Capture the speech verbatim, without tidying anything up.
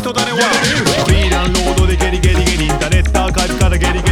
人だねはフリーダウンロードでゲリゲリゲリインターネットアーカイブからゲリゲリ